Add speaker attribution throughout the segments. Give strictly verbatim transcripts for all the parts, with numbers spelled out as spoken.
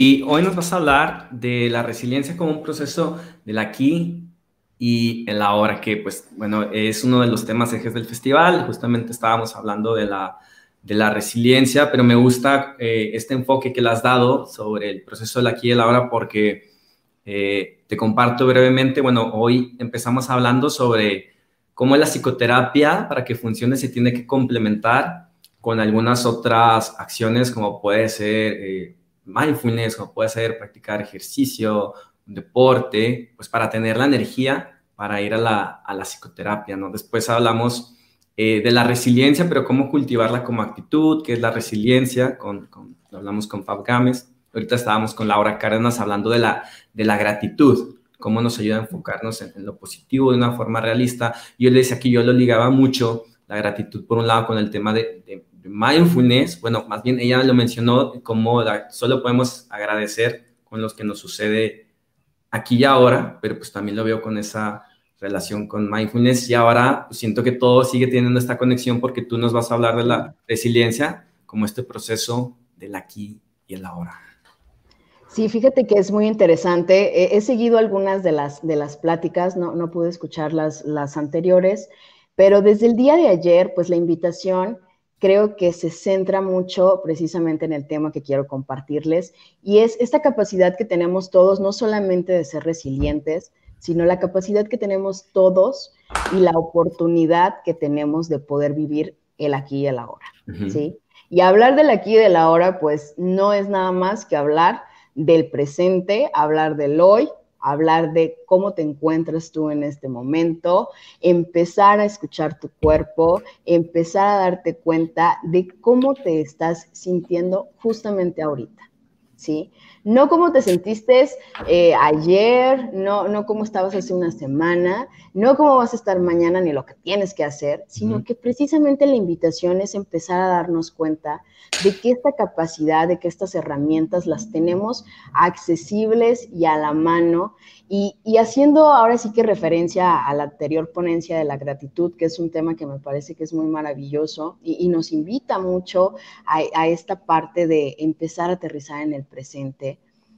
Speaker 1: Y hoy nos vas a hablar de la resiliencia como un proceso del aquí y el ahora, que pues, bueno, es uno de los temas ejes del festival. Justamente estábamos hablando de la, de la resiliencia, pero me gusta eh, este enfoque que le has dado sobre el proceso del aquí y el ahora porque eh, te comparto brevemente. Bueno, hoy empezamos hablando sobre cómo la psicoterapia, para que funcione, se tiene que complementar con algunas otras acciones, como puede ser eh, mindfulness, como puede ser practicar ejercicio, un deporte, pues para tener la energía para ir a la, a la psicoterapia, ¿no? Después hablamos eh, de la resiliencia, pero cómo cultivarla como actitud, qué es la resiliencia, con, con, hablamos con Fab Gámez. Ahorita estábamos con Laura Cárdenas hablando de la, de la gratitud, cómo nos ayuda a enfocarnos en, en lo positivo de una forma realista. Y yo le decía que yo lo ligaba mucho, la gratitud, por un lado, con el tema de, de, de mindfulness. Bueno, más bien ella lo mencionó, como la, solo podemos agradecer con lo que nos sucede aquí y ahora, pero pues también lo veo con esa relación con mindfulness. Y ahora pues, siento que todo sigue teniendo esta conexión, porque tú nos vas a hablar de la resiliencia como este proceso del aquí y el ahora.
Speaker 2: Sí, fíjate que es muy interesante. He, he seguido algunas de las, de las pláticas, no, no pude escuchar las, las anteriores, pero desde el día de ayer, pues la invitación creo que se centra mucho precisamente en el tema que quiero compartirles, y es esta capacidad que tenemos todos, no solamente de ser resilientes, sino la capacidad que tenemos todos y la oportunidad que tenemos de poder vivir el aquí y el ahora,
Speaker 1: Uh-huh.
Speaker 2: ¿sí? Y hablar del aquí y del ahora, pues no es nada más que hablar del presente, hablar del hoy, hablar de cómo te encuentras tú en este momento, empezar a escuchar tu cuerpo, empezar a darte cuenta de cómo te estás sintiendo justamente ahorita, ¿sí? No cómo te sentiste eh, ayer, no, no cómo estabas hace una semana, no cómo vas a estar mañana ni lo que tienes que hacer, sino uh-huh. que precisamente la invitación es empezar a darnos cuenta de que esta capacidad, de que estas herramientas las tenemos accesibles y a la mano, y, y haciendo ahora sí que referencia a la anterior ponencia de la gratitud, que es un tema que me parece que es muy maravilloso y, y nos invita mucho a, a esta parte de empezar a aterrizar en el presente.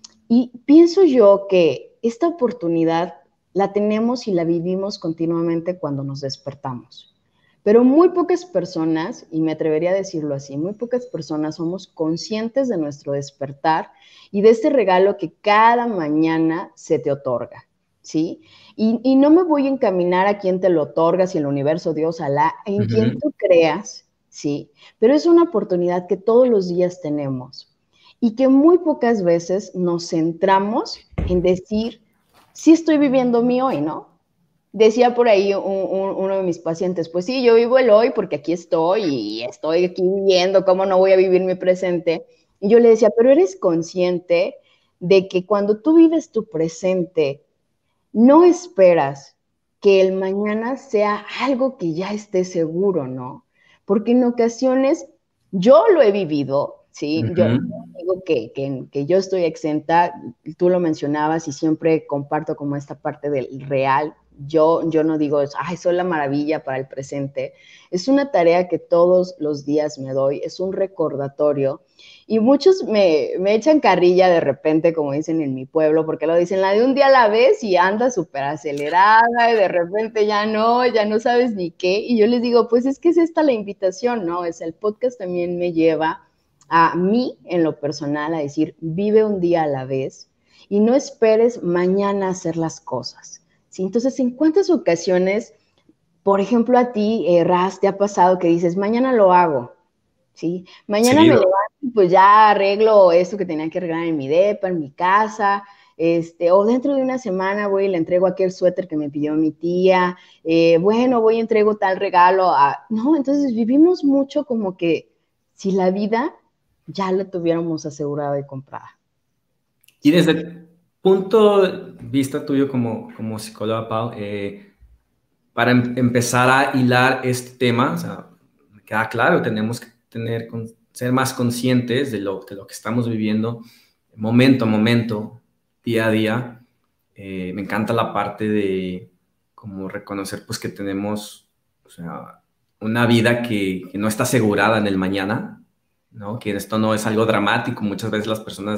Speaker 2: Y pienso yo que esta oportunidad la tenemos y la vivimos continuamente cuando nos despertamos. Pero muy pocas personas, y me atrevería a decirlo así, muy pocas personas somos conscientes de nuestro despertar y de este regalo que cada mañana se te otorga, ¿sí? Y, y no me voy a encaminar a quién te lo otorga, si el universo, Dios, Alá, en uh-huh. quien tú creas, ¿sí? Pero es una oportunidad que todos los días tenemos y que muy pocas veces nos centramos en decir, sí estoy viviendo mi hoy, ¿no? Decía por ahí un, un, uno de mis pacientes, pues sí, yo vivo el hoy porque aquí estoy y estoy aquí viviendo, ¿cómo no voy a vivir mi presente? Y yo le decía, pero eres consciente de que cuando tú vives tu presente, no esperas que el mañana sea algo que ya esté seguro, ¿no? Porque en ocasiones yo lo he vivido, ¿sí? Uh-huh. Yo digo que, que, que yo estoy exenta, tú lo mencionabas y siempre comparto como esta parte del real. Yo, yo no digo, ay, soy la maravilla para el presente. Es una tarea que todos los días me doy, es un recordatorio. Y muchos me, me echan carrilla de repente, como dicen en mi pueblo, porque lo dicen, la de un día a la vez y anda súper acelerada y de repente ya no, ya no sabes ni qué. Y yo les digo, pues es que es esta la invitación, ¿no? Es el podcast también me lleva a mí, en lo personal, a decir, vive un día a la vez y no esperes mañana hacer las cosas. ¿Sí? Entonces, ¿en cuántas ocasiones, por ejemplo, a ti, eh, Raz, te ha pasado que dices, mañana lo hago? ¿Sí? Mañana Seguido. Me levanto, pues ya arreglo esto que tenía que arreglar en mi depa, en mi casa, este, o dentro de una semana voy y le entrego aquel suéter que me pidió mi tía, eh, bueno, voy y entrego tal regalo, a... no, entonces vivimos mucho como que si la vida ya la tuviéramos asegurada y comprada.
Speaker 1: Y desde el punto de vista tuyo como, como psicóloga, Pau, eh, para em empezar a hilar este tema, o sea, me queda claro, tenemos que tener, ser más conscientes de lo, de lo que estamos viviendo momento a momento, día a día. Eh, me encanta la parte de como reconocer pues que tenemos, o sea, una vida que, que no está asegurada en el mañana, ¿no? Que esto no es algo dramático. Muchas veces las personas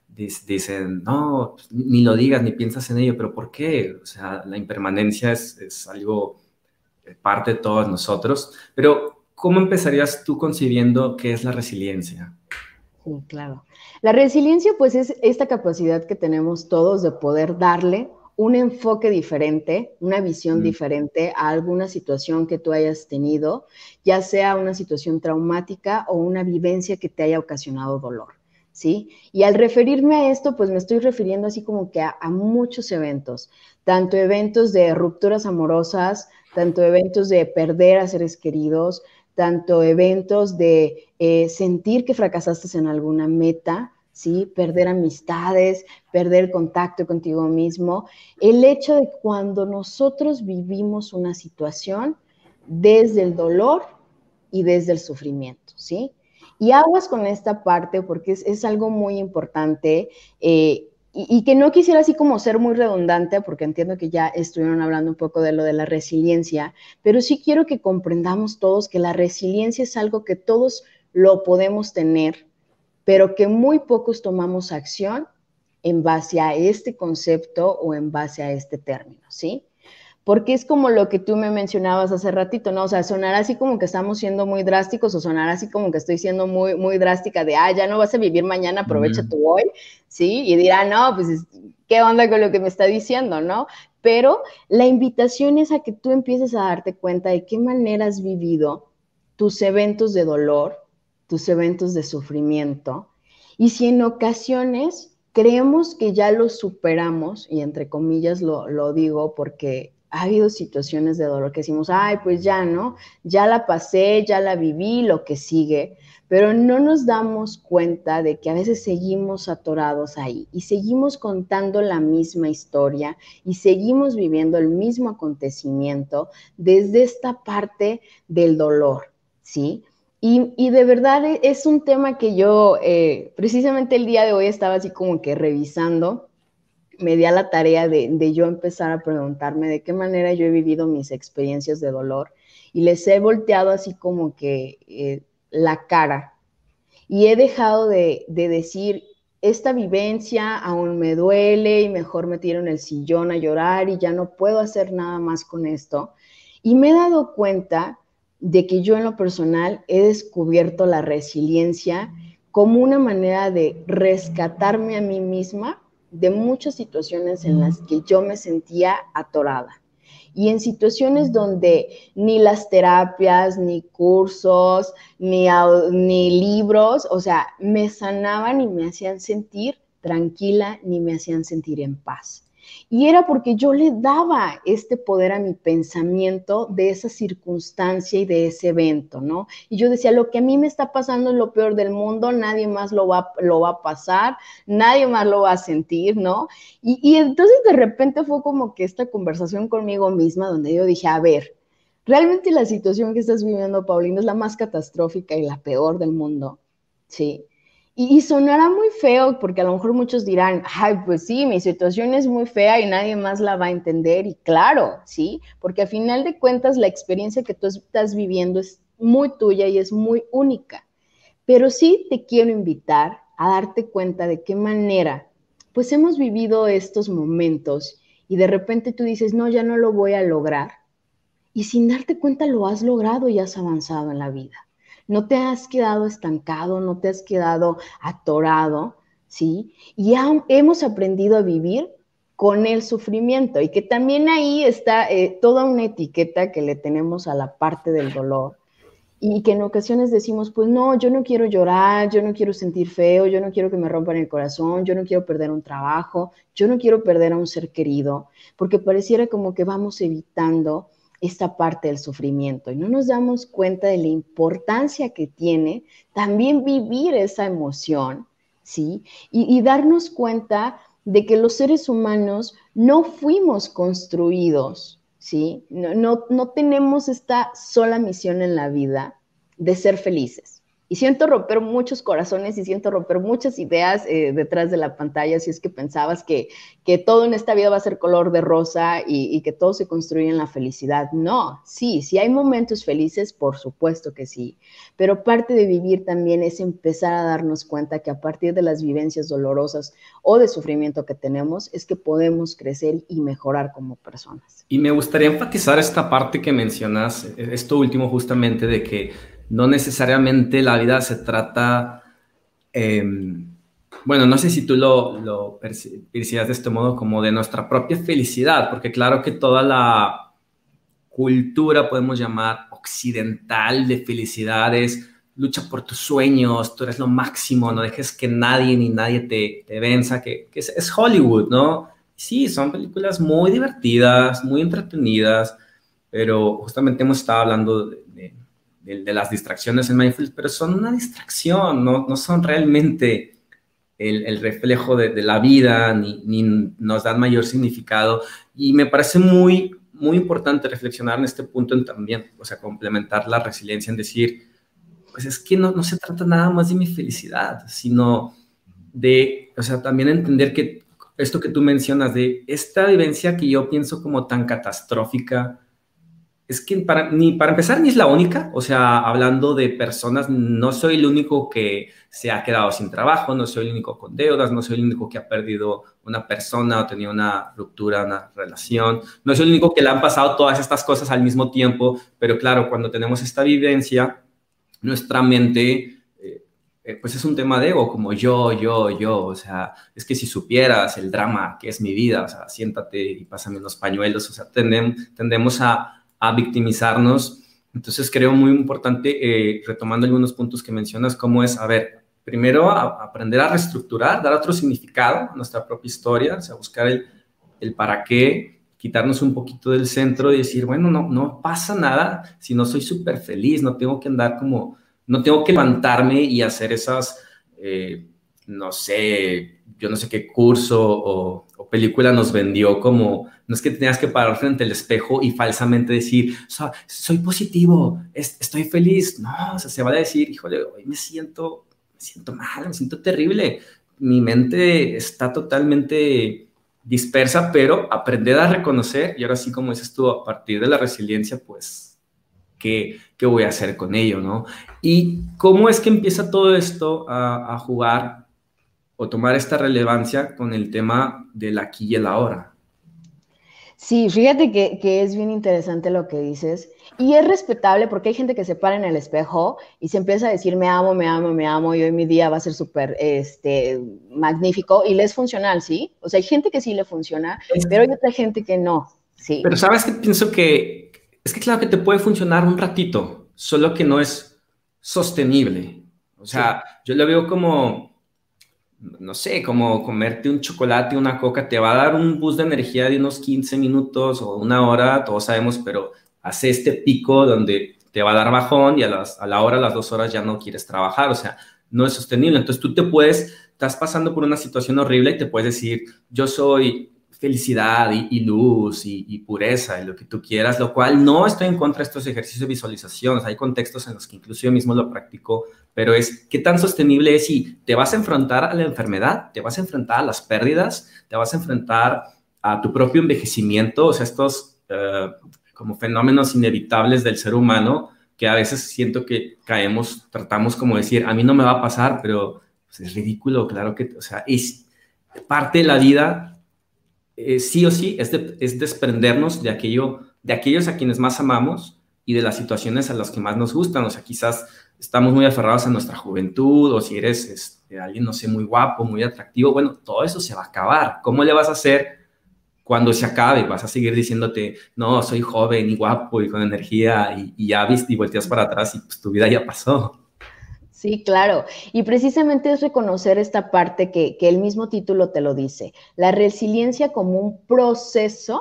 Speaker 1: dicen, no, pues, ni lo digas, ni piensas en ello, pero ¿por qué? O sea, la impermanencia es, es algo parte de todos nosotros, pero ¿cómo empezarías tú concibiendo qué es la resiliencia?
Speaker 2: Sí, claro. La resiliencia, pues, es esta capacidad que tenemos todos de poder darle un enfoque diferente, una visión mm. diferente a alguna situación que tú hayas tenido, ya sea una situación traumática o una vivencia que te haya ocasionado dolor, ¿sí? Y al referirme a esto, pues me estoy refiriendo así como que a, a muchos eventos, tanto eventos de rupturas amorosas, tanto eventos de perder a seres queridos, tanto eventos de eh, sentir que fracasaste en alguna meta, ¿sí? Perder amistades, perder contacto contigo mismo. El hecho de cuando nosotros vivimos una situación desde el dolor y desde el sufrimiento, ¿sí? Y aguas con esta parte porque es, es algo muy importante eh, y, y que no quisiera así como ser muy redundante porque entiendo que ya estuvieron hablando un poco de lo de la resiliencia, pero sí quiero que comprendamos todos que la resiliencia es algo que todos lo podemos tener, pero que muy pocos tomamos acción en base a este concepto o en base a este término, ¿sí? Porque es como lo que tú me mencionabas hace ratito, ¿no? O sea, sonará así como que estamos siendo muy drásticos o sonará así como que estoy siendo muy, muy drástica de, ah, ya no vas a vivir mañana, aprovecha mm. tu hoy, ¿sí? Y dirá, no, pues, ¿qué onda con lo que me está diciendo, no? Pero la invitación es a que tú empieces a darte cuenta de qué manera has vivido tus eventos de dolor, tus eventos de sufrimiento, y si en ocasiones creemos que ya los superamos, y entre comillas lo, lo digo porque ha habido situaciones de dolor que decimos, ay, pues ya, ¿no? Ya la pasé, ya la viví, lo que sigue, pero no nos damos cuenta de que a veces seguimos atorados ahí y seguimos contando la misma historia y seguimos viviendo el mismo acontecimiento desde esta parte del dolor, ¿sí? Y, y de verdad es un tema que yo, eh, precisamente el día de hoy estaba así como que revisando, me di a la tarea de, de yo empezar a preguntarme de qué manera yo he vivido mis experiencias de dolor y les he volteado así como que eh, la cara y he dejado de, de decir, esta vivencia aún me duele y mejor me tiro en el sillón a llorar y ya no puedo hacer nada más con esto. Y me he dado cuenta de que yo en lo personal he descubierto la resiliencia como una manera de rescatarme a mí misma de muchas situaciones en las que yo me sentía atorada. Y en situaciones donde ni las terapias, ni cursos, ni, ni libros, o sea, me sanaban y me hacían sentir tranquila, ni me hacían sentir en paz. Y era porque yo le daba este poder a mi pensamiento de esa circunstancia y de ese evento, ¿no? Y yo decía, lo que a mí me está pasando es lo peor del mundo, nadie más lo va, lo va a pasar, nadie más lo va a sentir, ¿no? Y, y entonces de repente fue como que esta conversación conmigo misma donde yo dije, a ver, realmente la situación que estás viviendo, Paulina, es la más catastrófica y la peor del mundo, ¿sí? Y, y sonará muy feo porque a lo mejor muchos dirán, ay, pues sí, mi situación es muy fea y nadie más la va a entender. Y claro, sí, porque a final de cuentas la experiencia que tú estás viviendo es muy tuya y es muy única. Pero sí te quiero invitar a darte cuenta de qué manera, pues hemos vivido estos momentos y de repente tú dices, no, ya no lo voy a lograr. Y sin darte cuenta lo has logrado y has avanzado en la vida. No te has quedado estancado, no te has quedado atorado, ¿sí? Y ha, hemos aprendido a vivir con el sufrimiento y que también ahí está eh, toda una etiqueta que le tenemos a la parte del dolor y que en ocasiones decimos, pues no, yo no quiero llorar, yo no quiero sentir feo, yo no quiero que me rompan el corazón, yo no quiero perder un trabajo, yo no quiero perder a un ser querido, porque pareciera como que vamos evitando esta parte del sufrimiento y no nos damos cuenta de la importancia que tiene también vivir esa emoción, ¿sí? Y, y darnos cuenta de que los seres humanos no fuimos construidos, ¿sí? No, no, no tenemos esta sola misión en la vida de ser felices. y siento romper muchos corazones y siento romper muchas ideas eh, detrás de la pantalla, si es que pensabas que, que todo en esta vida va a ser color de rosa y, y que todo se construye en la felicidad. No, sí, sí hay momentos felices, por supuesto que sí, pero parte de vivir también es empezar a darnos cuenta que a partir de las vivencias dolorosas o de sufrimiento que tenemos es que podemos crecer y mejorar como personas.
Speaker 1: Y me gustaría enfatizar esta parte que mencionas, esto último justamente de que no necesariamente la vida se trata, eh, bueno, no sé si tú lo, lo percibías de este modo como de nuestra propia felicidad, porque claro que toda la cultura, podemos llamar occidental de felicidad es lucha por tus sueños, tú eres lo máximo, no dejes que nadie ni nadie te, te venza, que, que es, es Hollywood, ¿no? Sí, son películas muy divertidas, muy entretenidas, pero justamente hemos estado hablando de, de, de, de las distracciones en Mindfulness, pero son una distracción, no, no son realmente el, el reflejo de, de la vida, ni, ni nos dan mayor significado. Y me parece muy, muy importante reflexionar en este punto en también, o sea, complementar la resiliencia en decir, pues es que no, no se trata nada más de mi felicidad, sino de, o sea, también entender que esto que tú mencionas, de esta vivencia que yo pienso como tan catastrófica, es que para, ni para empezar ni es la única, o sea, hablando de personas, no soy el único que se ha quedado sin trabajo, no soy el único con deudas, no soy el único que ha perdido una persona o tenido una ruptura, una relación, no soy el único que le han pasado todas estas cosas al mismo tiempo, pero claro, cuando tenemos esta vivencia, nuestra mente, eh, eh, pues es un tema de ego, como yo, yo, yo, o sea, es que si supieras el drama que es mi vida, o sea, siéntate y pásame unos pañuelos, o sea, tendem, tendemos a, a victimizarnos. Entonces creo muy importante, eh, retomando algunos puntos que mencionas, cómo es, a ver, primero a, a aprender a reestructurar, dar otro significado a nuestra propia historia, o sea, buscar el, el para qué, quitarnos un poquito del centro y decir, bueno, no, no pasa nada si no soy súper feliz, no tengo que andar como, no tengo que levantarme y hacer esas, eh, no sé, yo no sé qué curso o, o película nos vendió como, no es que tenías que parar frente al espejo y falsamente decir, so, soy positivo, es, estoy feliz. No, o sea, se va a decir, híjole, hoy me siento, me siento mal, me siento terrible. Mi mente está totalmente dispersa, pero aprender a reconocer, y ahora sí, como dices tú, a partir de la resiliencia, pues, ¿qué, qué voy a hacer con ello, no? Y cómo es que empieza todo esto a, a jugar o tomar esta relevancia con el tema del aquí y el ahora.
Speaker 2: Sí, fíjate que, que es bien interesante lo que dices y es respetable porque hay gente que se para en el espejo y se empieza a decir me amo, me amo, me amo y hoy mi día va a ser súper este, magnífico y le es funcional, ¿sí? O sea, hay gente que sí le funciona, pero hay otra gente que no, ¿sí?
Speaker 1: Pero sabes que pienso que es que claro que te puede funcionar un ratito, solo que no es sostenible. O sea, sí. Yo lo veo como, no sé, como comerte un chocolate, una coca, te va a dar un boost de energía de unos quince minutos o una hora, todos sabemos, pero hace este pico donde te va a dar bajón y a, las, a la hora, a las dos horas ya no quieres trabajar, o sea, no es sostenible. Entonces tú te puedes, estás pasando por una situación horrible y te puedes decir, yo soy felicidad y, y luz y, y pureza y lo que tú quieras, lo cual no estoy en contra de estos ejercicios de visualización. O sea, hay contextos en los que incluso yo mismo lo practico, pero es qué tan sostenible es si te vas a enfrentar a la enfermedad, te vas a enfrentar a las pérdidas, te vas a enfrentar a tu propio envejecimiento, o sea, estos uh, como fenómenos inevitables del ser humano que a veces siento que caemos, tratamos como decir, a mí no me va a pasar, pero pues, es ridículo, claro que, o sea, es parte de la vida. Eh, sí o sí es, de, es desprendernos de, aquello, de aquellos a quienes más amamos y de las situaciones a las que más nos gustan. O sea, quizás estamos muy aferrados a nuestra juventud o si eres este, alguien, no sé, muy guapo, muy atractivo. Bueno, todo eso se va a acabar. ¿Cómo le vas a hacer cuando se acabe? Vas a seguir diciéndote, no, soy joven y guapo y con energía y, y ya viste y volteas para atrás y pues tu vida ya pasó.
Speaker 2: Sí, claro. Y precisamente es reconocer esta parte que, que el mismo título te lo dice. La resiliencia como un proceso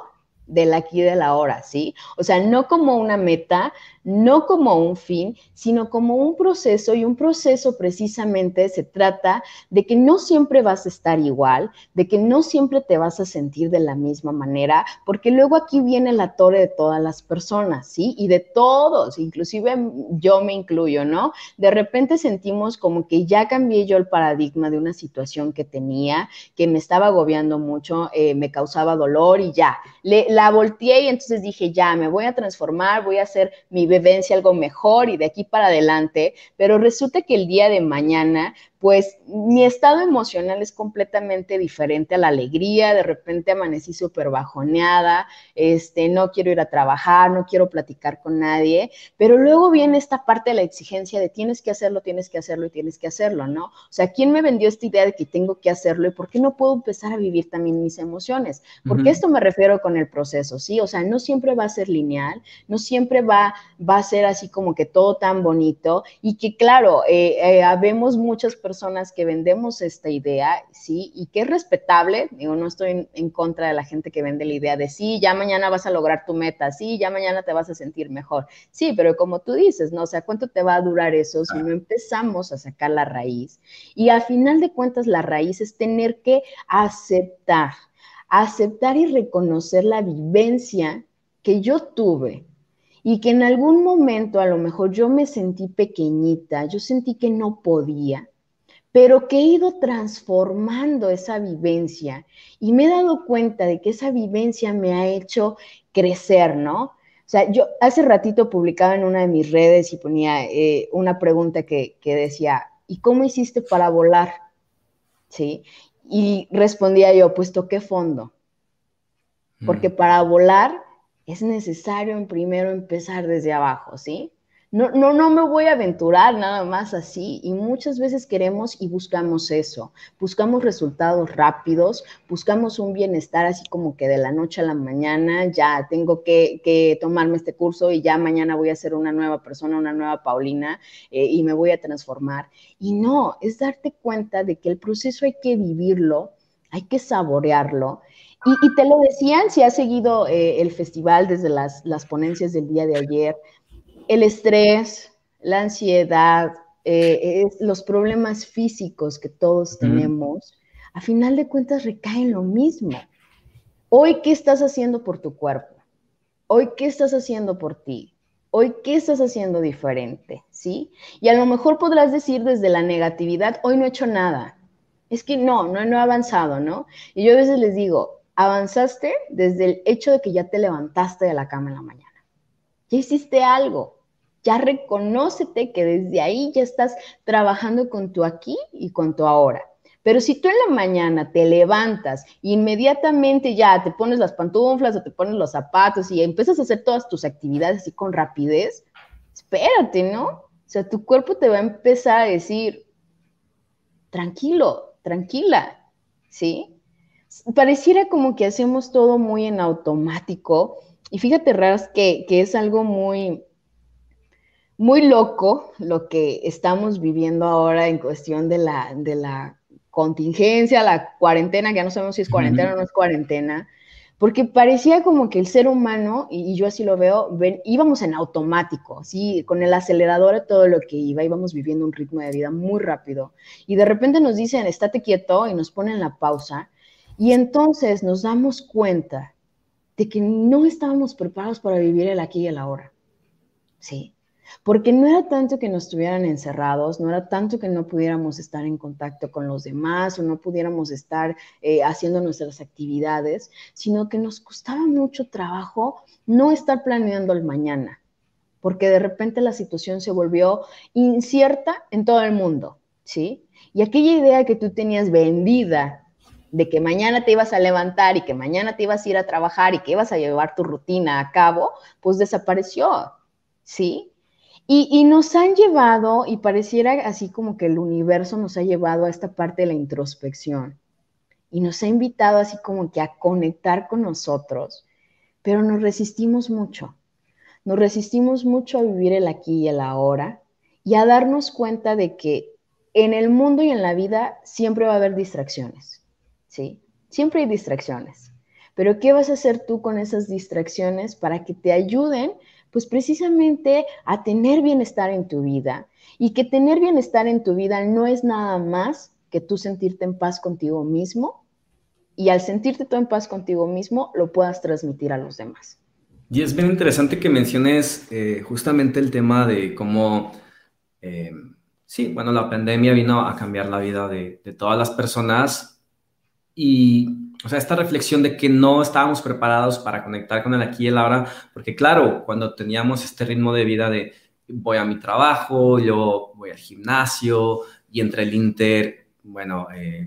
Speaker 2: del aquí y del ahora, ¿sí? O sea, no como una meta, no como un fin, sino como un proceso, y un proceso precisamente se trata de que no siempre vas a estar igual, de que no siempre te vas a sentir de la misma manera, porque luego aquí viene la torre de todas las personas, ¿sí? Y de todos, inclusive yo me incluyo, ¿no? De repente sentimos como que ya cambié yo el paradigma de una situación que tenía, que me estaba agobiando mucho, eh, me causaba dolor y ya, le, la volteé y entonces dije, ya, me voy a transformar, voy a hacer mi vivencia algo mejor y de aquí para adelante, pero resulta que el día de mañana, pues mi estado emocional es completamente diferente a la alegría, de repente amanecí súper bajoneada, este, no quiero ir a trabajar, no quiero platicar con nadie, pero luego viene esta parte de la exigencia de tienes que hacerlo, tienes que hacerlo y tienes que hacerlo, ¿no? O sea, ¿quién me vendió esta idea de que tengo que hacerlo y por qué no puedo empezar a vivir también mis emociones? Porque
Speaker 1: Ujú.
Speaker 2: esto me refiero con el proceso, ¿sí? O sea, no siempre va a ser lineal, no siempre va, va a ser así como que todo tan bonito y que claro, eh, eh, habemos muchas personas que vendemos esta idea, ¿sí? Y que es respetable, digo, no estoy en, en contra de la gente que vende la idea de sí, ya mañana vas a lograr tu meta, sí, ya mañana te vas a sentir mejor, sí, pero como tú dices, ¿no? O sea, ¿cuánto te va a durar eso si no empezamos a sacar la raíz? Y al final de cuentas, la raíz es tener que aceptar, aceptar y reconocer la vivencia que yo tuve y que en algún momento a lo mejor yo me sentí pequeñita, yo sentí que no podía, pero que he ido transformando esa vivencia y me he dado cuenta de que esa vivencia me ha hecho crecer, ¿no? O sea, yo hace ratito publicaba en una de mis redes y ponía eh, una pregunta que, que decía, ¿y cómo hiciste para volar? ¿Sí? Y respondía yo, pues toqué fondo, porque
Speaker 1: Mm.
Speaker 2: para volar es necesario primero empezar desde abajo, ¿sí? No, no, no me voy a aventurar nada más así y muchas veces queremos y buscamos eso, buscamos resultados rápidos, buscamos un bienestar así como que de la noche a la mañana, ya tengo que, que tomarme este curso y ya mañana voy a ser una nueva persona, una nueva Paulina eh, y me voy a transformar. Y no, es darte cuenta de que el proceso hay que vivirlo, hay que saborearlo. Y, y, te lo decían, si has seguido eh, el festival desde las, las, ponencias del día de ayer, el estrés, la ansiedad, eh, es, los problemas físicos que todos
Speaker 1: Ujú.
Speaker 2: tenemos, a final de cuentas recaen lo mismo. Hoy, ¿qué estás haciendo por tu cuerpo? Hoy, ¿qué estás haciendo por ti? Hoy, ¿qué estás haciendo diferente? ¿Sí? Y a lo mejor podrás decir desde la negatividad, hoy no he hecho nada. Es que no, no, no he avanzado, ¿no? Y yo a veces les digo, avanzaste desde el hecho de que ya te levantaste de la cama en la mañana. Ya hiciste algo. Ya reconócete que desde ahí ya estás trabajando con tu aquí y con tu ahora. Pero si tú en la mañana te levantas, inmediatamente ya te pones las pantuflas o te pones los zapatos y empiezas a hacer todas tus actividades así con rapidez, espérate, ¿no? O sea, tu cuerpo te va a empezar a decir, tranquilo, tranquila, ¿sí? Pareciera como que hacemos todo muy en automático y fíjate, Ras, que, que es algo muy, muy loco lo que estamos viviendo ahora en cuestión de la, de la contingencia, la cuarentena, que ya no sabemos si es cuarentena o no es cuarentena, porque parecía como que el ser humano, y, y yo así lo veo, ven, íbamos en automático, así, con el acelerador a todo lo que iba, íbamos viviendo un ritmo de vida muy rápido, y de repente nos dicen, estate quieto, y nos ponen la pausa, y entonces nos damos cuenta de que no estábamos preparados para vivir el aquí y el ahora, ¿sí? Porque no era tanto que nos estuvieran encerrados, no era tanto que no pudiéramos estar en contacto con los demás o no pudiéramos estar eh, haciendo nuestras actividades, sino que nos costaba mucho trabajo no estar planeando el mañana, porque de repente la situación se volvió incierta en todo el mundo, ¿sí? Y aquella idea que tú tenías vendida de que mañana te ibas a levantar y que mañana te ibas a ir a trabajar y que ibas a llevar tu rutina a cabo, pues desapareció, ¿sí? Y, y, nos han llevado, y pareciera así como que el universo nos ha llevado a esta parte de la introspección y nos ha invitado así como que a conectar con nosotros, pero nos resistimos mucho. Nos resistimos mucho a vivir el aquí y el ahora y a darnos cuenta de que en el mundo y en la vida siempre va a haber distracciones, ¿sí? Siempre hay distracciones. Pero ¿qué vas a hacer tú con esas distracciones para que te ayuden, pues precisamente a tener bienestar en tu vida? Y que tener bienestar en tu vida no es nada más que tú sentirte en paz contigo mismo, y al sentirte tú en paz contigo mismo, lo puedas transmitir a los demás.
Speaker 1: Y es bien interesante que menciones eh, justamente el tema de cómo, eh, sí, bueno, la pandemia vino a cambiar la vida de, de todas las personas y, o sea, esta reflexión de que no estábamos preparados para conectar con el aquí y el ahora, porque claro, cuando teníamos este ritmo de vida de voy a mi trabajo, yo voy al gimnasio y entre el inter, bueno, eh,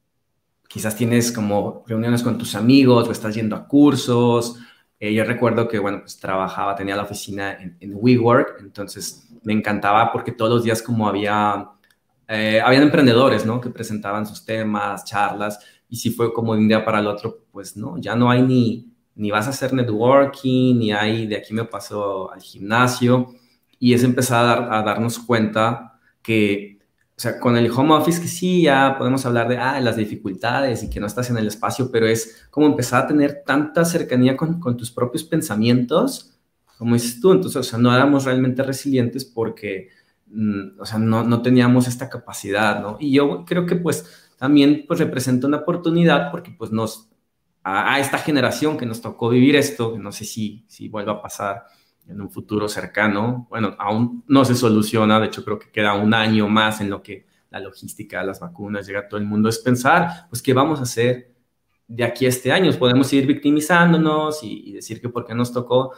Speaker 1: quizás tienes como reuniones con tus amigos o estás yendo a cursos. Eh, yo recuerdo que, bueno, pues trabajaba, tenía la oficina en, en WeWork, entonces me encantaba porque todos los días como había, eh, habían emprendedores, ¿no? Que presentaban sus temas, charlas, y si fue como de un día para el otro, pues no, ya no hay ni, ni vas a hacer networking, ni hay, de aquí me paso al gimnasio, y es empezar a, dar, a darnos cuenta que o sea, con el home office que sí, ya podemos hablar de ah, las dificultades y que no estás en el espacio, pero es como empezar a tener tanta cercanía con, con tus propios pensamientos, como dices tú. Entonces, o sea, no éramos realmente resilientes porque, mm, o sea, no, no teníamos esta capacidad, ¿no? Y yo creo que pues también pues representa una oportunidad porque pues nos, a, a esta generación que nos tocó vivir esto, que no sé si, si vuelva a pasar en un futuro cercano. Bueno, aún no se soluciona, de hecho creo que queda un año más en lo que la logística, las vacunas, llega a todo el mundo, es pensar, pues, ¿qué vamos a hacer de aquí a este año? Podemos seguir victimizándonos y, y decir que por qué nos tocó,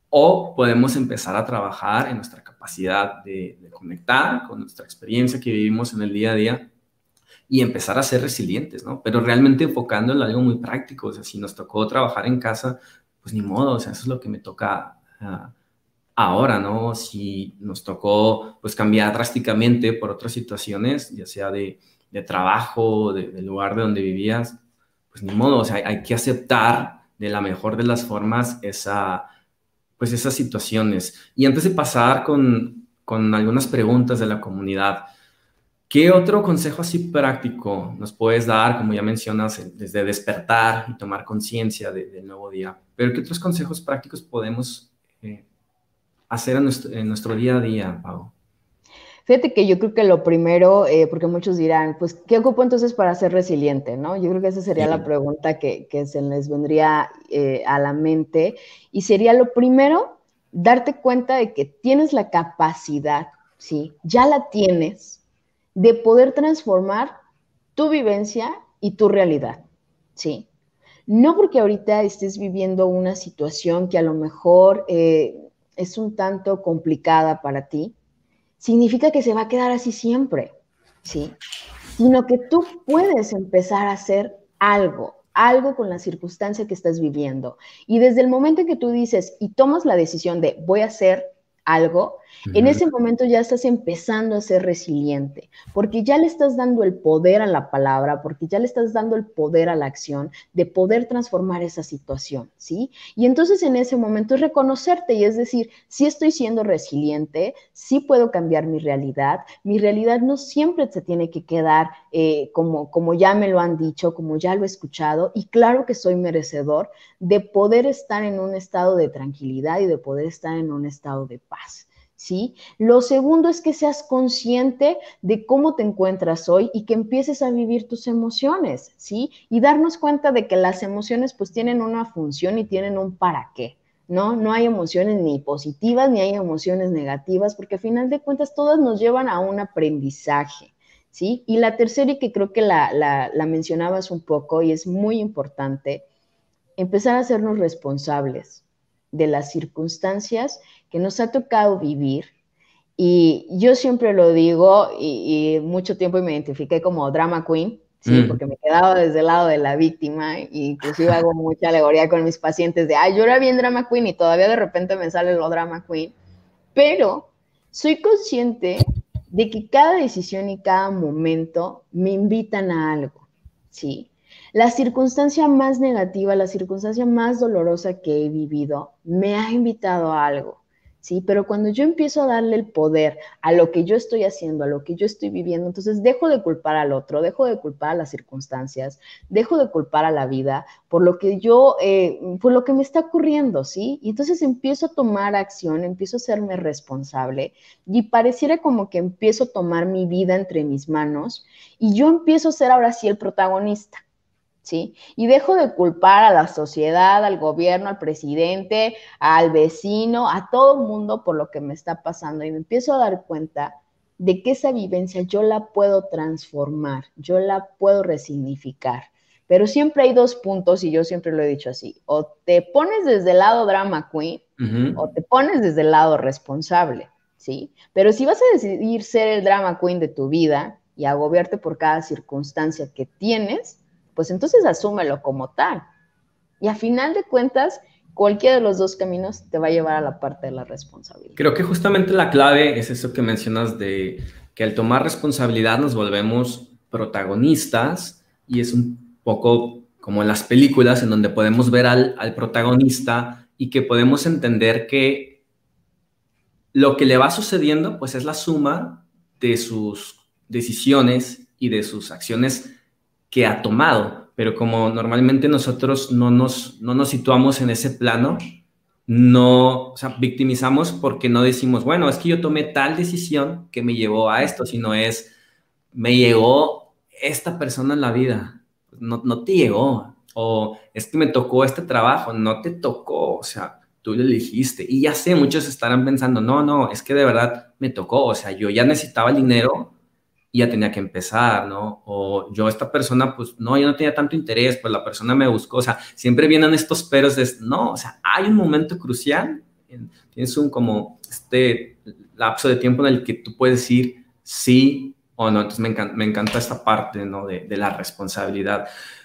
Speaker 1: o podemos empezar a trabajar en nuestra capacidad de, de conectar con nuestra experiencia que vivimos en el día a día y empezar a ser resilientes, ¿no? Pero realmente enfocándolo en algo muy práctico. O sea, si nos tocó trabajar en casa, pues ni modo, o sea, eso es lo que me toca uh, ahora, ¿no? Si nos tocó pues cambiar drásticamente por otras situaciones, ya sea de, de trabajo, de, del lugar de donde vivías, pues ni modo, o sea, hay, hay que aceptar de la mejor de las formas esa, pues esas situaciones. Y antes de pasar con, con algunas preguntas de la comunidad, ¿qué otro consejo así práctico nos puedes dar, como ya mencionas, desde despertar y tomar conciencia de, del nuevo día? Pero ¿qué otros consejos prácticos podemos eh, hacer en nuestro, en nuestro día a día, Pau?
Speaker 2: Fíjate que yo creo que lo primero, eh, porque muchos dirán, pues, ¿qué ocupo entonces para ser resiliente? ¿No? Yo creo que esa sería la
Speaker 1: Sí.
Speaker 2: pregunta que, que se les vendría eh, a la mente. Y sería lo primero, darte cuenta de que tienes la capacidad, ¿sí? Ya la tienes, de poder transformar tu vivencia y tu realidad, ¿sí? No porque ahorita estés viviendo una situación que a lo mejor eh, es un tanto complicada para ti, significa que se va a quedar así siempre, ¿sí? Sino que tú puedes empezar a hacer algo, algo con la circunstancia que estás viviendo. Y desde el momento en que tú dices y tomas la decisión de voy a hacer algo, en
Speaker 1: Ujú.
Speaker 2: ese momento ya estás empezando a ser resiliente, porque ya le estás dando el poder a la palabra, porque ya le estás dando el poder a la acción de poder transformar esa situación, ¿sí? Y entonces en ese momento es reconocerte y es decir, sí estoy siendo resiliente, sí puedo cambiar mi realidad, mi realidad no siempre se tiene que quedar eh, como, como ya me lo han dicho, como ya lo he escuchado, y claro que soy merecedor de poder estar en un estado de tranquilidad y de poder estar en un estado de paz, ¿sí? Lo segundo es que seas consciente de cómo te encuentras hoy y que empieces a vivir tus emociones, ¿sí? Y darnos cuenta de que las emociones pues tienen una función y tienen un para qué, ¿no? No hay emociones ni positivas ni hay emociones negativas porque al final de cuentas todas nos llevan a un aprendizaje, ¿sí? Y la tercera, y que creo que la, la, la mencionabas un poco y es muy importante, empezar a hacernos responsables de las circunstancias que nos ha tocado vivir. Y yo siempre lo digo, y, y mucho tiempo me identifiqué como drama queen, ¿sí?
Speaker 1: Mm.
Speaker 2: Porque me quedaba desde el lado de la víctima, e inclusive hago mucha alegoría con mis pacientes de, ay, yo era bien drama queen y todavía de repente me sale lo drama queen, pero soy consciente de que cada decisión y cada momento me invitan a algo, ¿sí? La circunstancia más negativa, la circunstancia más dolorosa que he vivido, me ha invitado a algo, ¿sí? Pero cuando yo empiezo a darle el poder a lo que yo estoy haciendo, a lo que yo estoy viviendo, entonces dejo de culpar al otro, dejo de culpar a las circunstancias, dejo de culpar a la vida por lo que yo, eh, por lo que me está ocurriendo, ¿sí? Y entonces empiezo a tomar acción, empiezo a serme responsable y pareciera como que empiezo a tomar mi vida entre mis manos y yo empiezo a ser ahora sí el protagonista. ¿Sí? Y dejo de culpar a la sociedad, al gobierno, al presidente, al vecino, a todo el mundo por lo que me está pasando y me empiezo a dar cuenta de que esa vivencia yo la puedo transformar, yo la puedo resignificar. Pero siempre hay dos puntos y yo siempre lo he dicho así, o te pones desde el lado drama queen uh-huh. o te pones desde el lado responsable, ¿sí? Pero si vas a decidir ser el drama queen de tu vida y agobiarte por cada circunstancia que tienes, pues entonces asúmelo como tal. Y a final de cuentas, cualquiera de los dos caminos te va a llevar a la parte de la responsabilidad.
Speaker 1: Creo que justamente la clave es eso que mencionas de que al tomar responsabilidad nos volvemos protagonistas y es un poco como en las películas en donde podemos ver al, al protagonista y que podemos entender que lo que le va sucediendo pues es la suma de sus decisiones y de sus acciones que ha tomado, pero como normalmente nosotros no nos, no nos situamos en ese plano, no, o sea, victimizamos porque no decimos, bueno, es que yo tomé tal decisión que me llevó a esto, sino es, me llegó esta persona en la vida, no, no te llegó, o es que me tocó este trabajo, no te tocó, o sea, tú lo elegiste, y ya sé, muchos estarán pensando, no, no, es que de verdad me tocó, o sea, yo ya necesitaba el dinero, y ya tenía que empezar, ¿no? O yo, esta persona, pues, no, yo no tenía tanto interés, pues la persona me buscó, o sea, siempre vienen estos peros de, no, o sea, hay un momento crucial, tienes un como, este lapso de tiempo en el que tú puedes decir sí o no, entonces me encanta, me encanta esta parte, ¿no? De, de la responsabilidad.